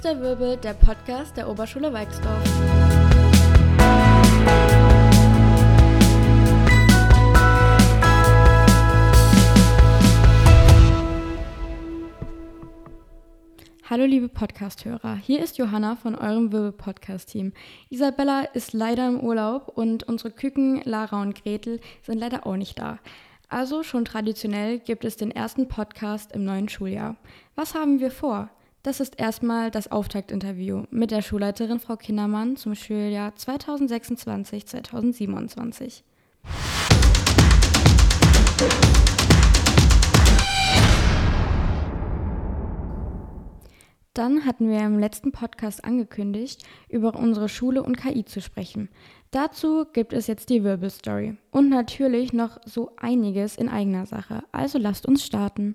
der Wirbel, der Podcast der Oberschule Weixdorf. Hallo liebe Podcast-Hörer, hier ist Johanna von eurem Wirbel-Podcast-Team. Isabella ist leider im Urlaub und unsere Küken Lara und Gretel sind leider auch nicht da. Also schon traditionell gibt es den ersten Podcast im neuen Schuljahr. Was haben wir vor? Das ist erstmal das Auftaktinterview mit der Schulleiterin Frau Kindermann zum Schuljahr 2026/2027. Dann hatten wir im letzten Podcast angekündigt, über unsere Schule und KI zu sprechen. Dazu gibt es jetzt die Wirbelstory und natürlich noch so einiges in eigener Sache. Also lasst uns starten.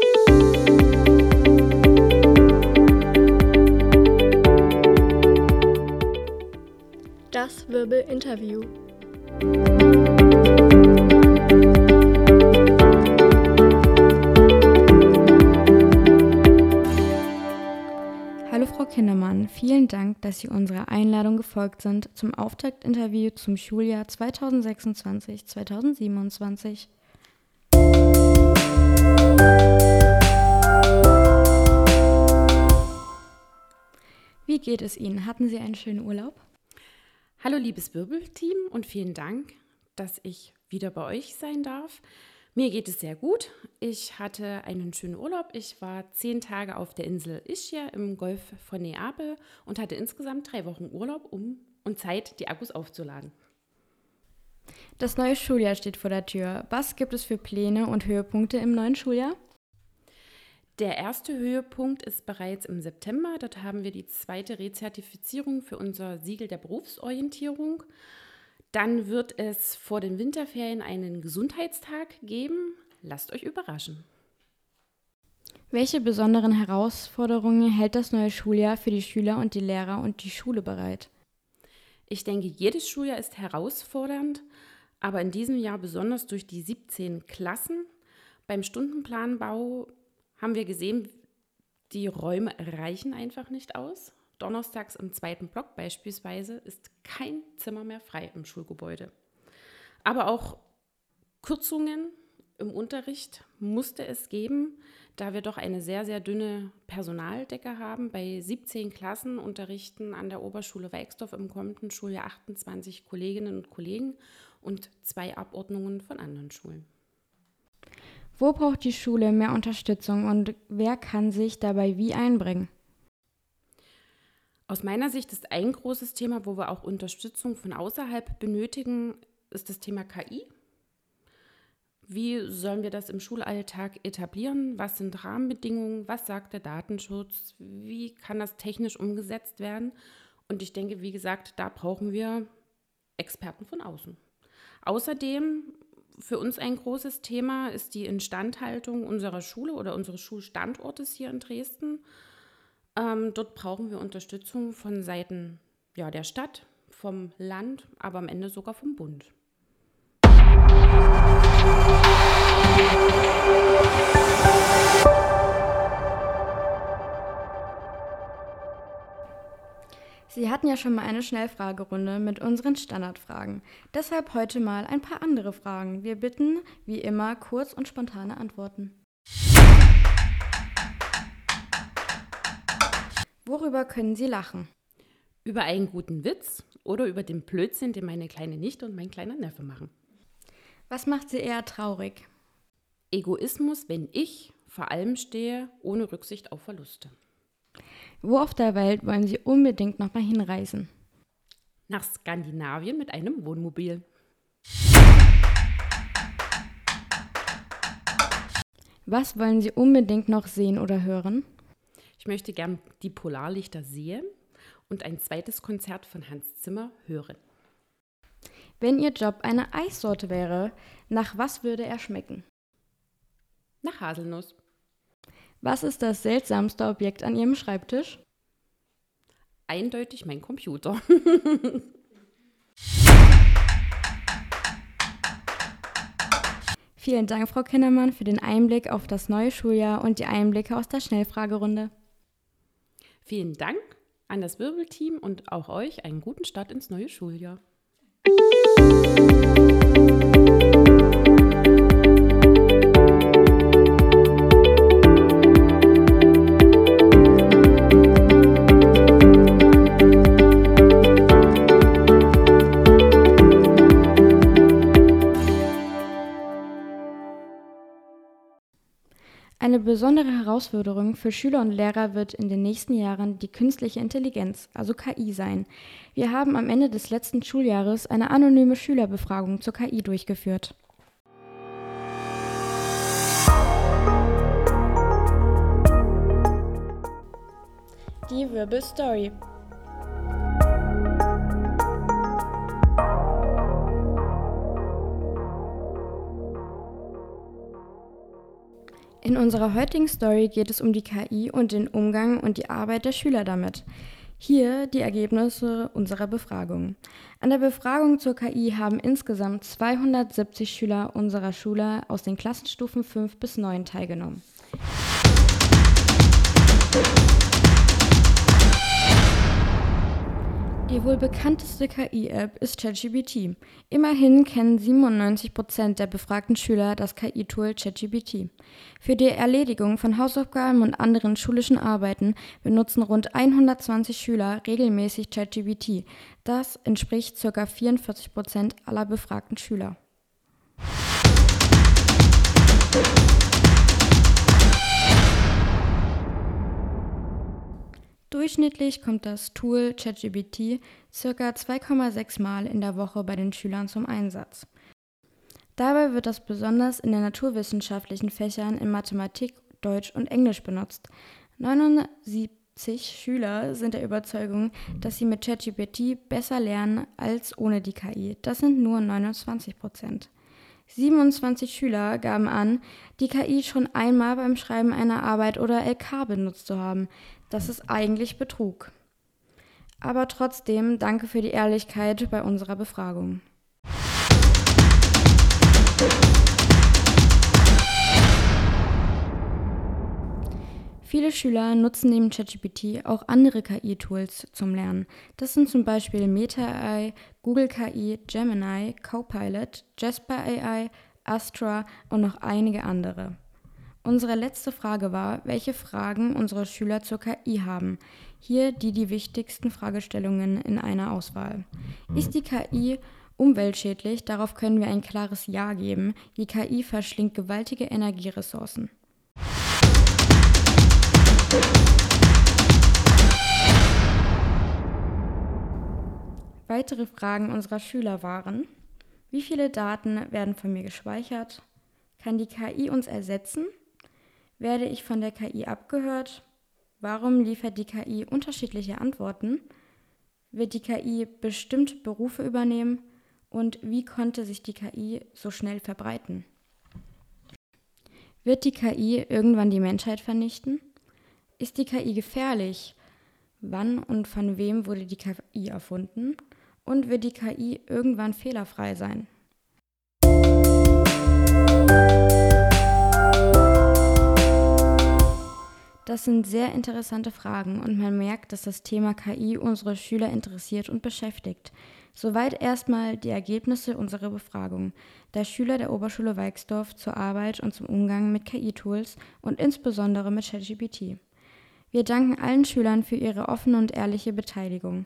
Das Wirbel-Interview. Hallo Frau Kindermann, vielen Dank, dass Sie unserer Einladung gefolgt sind zum Auftaktinterview zum Schuljahr 2026/2027. Wie geht es Ihnen? Hatten Sie einen schönen Urlaub? Hallo liebes Wirbel-Team und vielen Dank, dass ich wieder bei euch sein darf. Mir geht es sehr gut. Ich hatte einen schönen Urlaub. Ich war 10 Tage auf der Insel Ischia im Golf von Neapel und hatte insgesamt 3 Wochen Urlaub und Zeit, die Akkus aufzuladen. Das neue Schuljahr steht vor der Tür. Was gibt es für Pläne und Höhepunkte im neuen Schuljahr? Der erste Höhepunkt ist bereits im September. Dort haben wir die 2. Rezertifizierung für unser Siegel der Berufsorientierung. Dann wird es vor den Winterferien einen Gesundheitstag geben. Lasst euch überraschen. Welche besonderen Herausforderungen hält das neue Schuljahr für die Schüler und die Lehrer und die Schule bereit? Ich denke, jedes Schuljahr ist herausfordernd, aber in diesem Jahr besonders durch die 17 Klassen. Beim Stundenplanbau haben wir gesehen, die Räume reichen einfach nicht aus. Donnerstags im 2. Block beispielsweise ist kein Zimmer mehr frei im Schulgebäude. Aber auch Kürzungen im Unterricht musste es geben, da wir doch eine sehr, sehr dünne Personaldecke haben. Bei 17 Klassen unterrichten an der Oberschule Weixdorf im kommenden Schuljahr 28 Kolleginnen und Kollegen und 2 Abordnungen von anderen Schulen. Wo braucht die Schule mehr Unterstützung und wer kann sich dabei wie einbringen? Aus meiner Sicht ist ein großes Thema, wo wir auch Unterstützung von außerhalb benötigen, ist das Thema KI. Wie sollen wir das im Schulalltag etablieren? Was sind Rahmenbedingungen? Was sagt der Datenschutz? Wie kann das technisch umgesetzt werden? Und ich denke, wie gesagt, da brauchen wir Experten von außen. Außerdem für uns ein großes Thema ist die Instandhaltung unserer Schule oder unseres Schulstandortes hier in Dresden. Dort brauchen wir Unterstützung von Seiten der Stadt, vom Land, aber am Ende sogar vom Bund. Sie hatten ja schon mal eine Schnellfragerunde mit unseren Standardfragen. Deshalb heute mal ein paar andere Fragen. Wir bitten, wie immer, kurz und spontane Antworten. Worüber können Sie lachen? Über einen guten Witz oder über den Blödsinn, den meine kleine Nichte und mein kleiner Neffe machen. Was macht Sie eher traurig? Egoismus, wenn ich vor allem stehe, ohne Rücksicht auf Verluste. Wo auf der Welt wollen Sie unbedingt noch mal hinreisen? Nach Skandinavien mit einem Wohnmobil. Was wollen Sie unbedingt noch sehen oder hören? Ich möchte gern die Polarlichter sehen und ein 2. Konzert von Hans Zimmer hören. Wenn Ihr Job eine Eissorte wäre, nach was würde er schmecken? Nach Haselnuss. Was ist das seltsamste Objekt an Ihrem Schreibtisch? Eindeutig mein Computer. Vielen Dank, Frau Kindermann, für den Einblick auf das neue Schuljahr und die Einblicke aus der Schnellfragerunde. Vielen Dank an das Wirbelteam und auch euch einen guten Start ins neue Schuljahr. Eine besondere Herausforderung für Schüler und Lehrer wird in den nächsten Jahren die künstliche Intelligenz, also KI, sein. Wir haben am Ende des letzten Schuljahres eine anonyme Schülerbefragung zur KI durchgeführt. Die Wirbelstory. In unserer heutigen Story geht es um die KI und den Umgang und die Arbeit der Schüler damit. Hier die Ergebnisse unserer Befragung. An der Befragung zur KI haben insgesamt 270 Schüler unserer Schule aus den Klassenstufen 5 bis 9 teilgenommen. Die wohl bekannteste KI-App ist ChatGPT. Immerhin kennen 97% der befragten Schüler das KI-Tool ChatGPT. Für die Erledigung von Hausaufgaben und anderen schulischen Arbeiten benutzen rund 120 Schüler regelmäßig ChatGPT. Das entspricht ca. 44% aller befragten Schüler. Durchschnittlich kommt das Tool ChatGPT ca. 2,6 Mal in der Woche bei den Schülern zum Einsatz. Dabei wird das besonders in den naturwissenschaftlichen Fächern in Mathematik, Deutsch und Englisch benutzt. 79 Schüler sind der Überzeugung, dass sie mit ChatGPT besser lernen als ohne die KI. Das sind nur 29%. 27 Schüler gaben an, die KI schon einmal beim Schreiben einer Arbeit oder LK benutzt zu haben. Das ist eigentlich Betrug. Aber trotzdem danke für die Ehrlichkeit bei unserer Befragung. Viele Schüler nutzen neben ChatGPT auch andere KI-Tools zum Lernen. Das sind zum Beispiel Meta-AI, Google KI, Gemini, Copilot, Jasper AI, Astra und noch einige andere. Unsere letzte Frage war, welche Fragen unsere Schüler zur KI haben. Hier die wichtigsten Fragestellungen in einer Auswahl. Ist die KI umweltschädlich? Darauf können wir ein klares Ja geben. Die KI verschlingt gewaltige Energieressourcen. Weitere Fragen unserer Schüler waren: Wie viele Daten werden von mir gespeichert? Kann die KI uns ersetzen? Werde ich von der KI abgehört? Warum liefert die KI unterschiedliche Antworten? Wird die KI bestimmte Berufe übernehmen? Und wie konnte sich die KI so schnell verbreiten? Wird die KI irgendwann die Menschheit vernichten? Ist die KI gefährlich? Wann und von wem wurde die KI erfunden? Und wird die KI irgendwann fehlerfrei sein? Das sind sehr interessante Fragen und man merkt, dass das Thema KI unsere Schüler interessiert und beschäftigt. Soweit erstmal die Ergebnisse unserer Befragung der Schüler der Oberschule Weixdorf zur Arbeit und zum Umgang mit KI-Tools und insbesondere mit ChatGPT. Wir danken allen Schülern für ihre offene und ehrliche Beteiligung.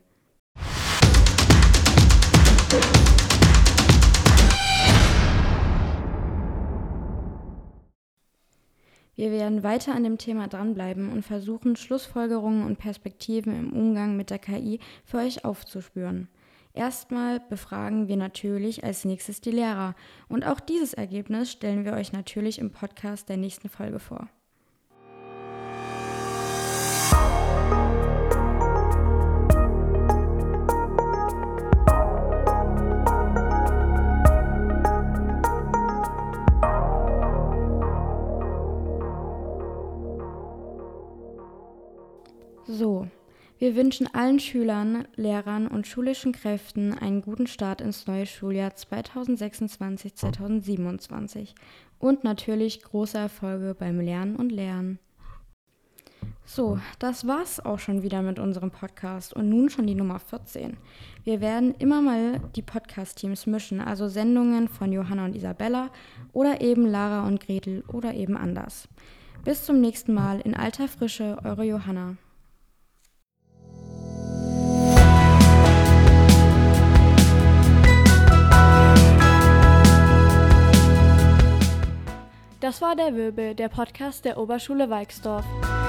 Wir werden weiter an dem Thema dranbleiben und versuchen, Schlussfolgerungen und Perspektiven im Umgang mit der KI für euch aufzuspüren. Erstmal befragen wir natürlich als nächstes die Lehrer und auch dieses Ergebnis stellen wir euch natürlich im Podcast der nächsten Folge vor. So, wir wünschen allen Schülern, Lehrern und schulischen Kräften einen guten Start ins neue Schuljahr 2026/2027 und natürlich große Erfolge beim Lernen und Lernen. So, das war's auch schon wieder mit unserem Podcast und nun schon die Nummer 14. Wir werden immer mal die Podcast-Teams mischen, also Sendungen von Johanna und Isabella oder eben Lara und Gretel oder eben anders. Bis zum nächsten Mal in alter Frische, eure Johanna. Das war der Wirbel, der Podcast der Oberschule Weixdorf.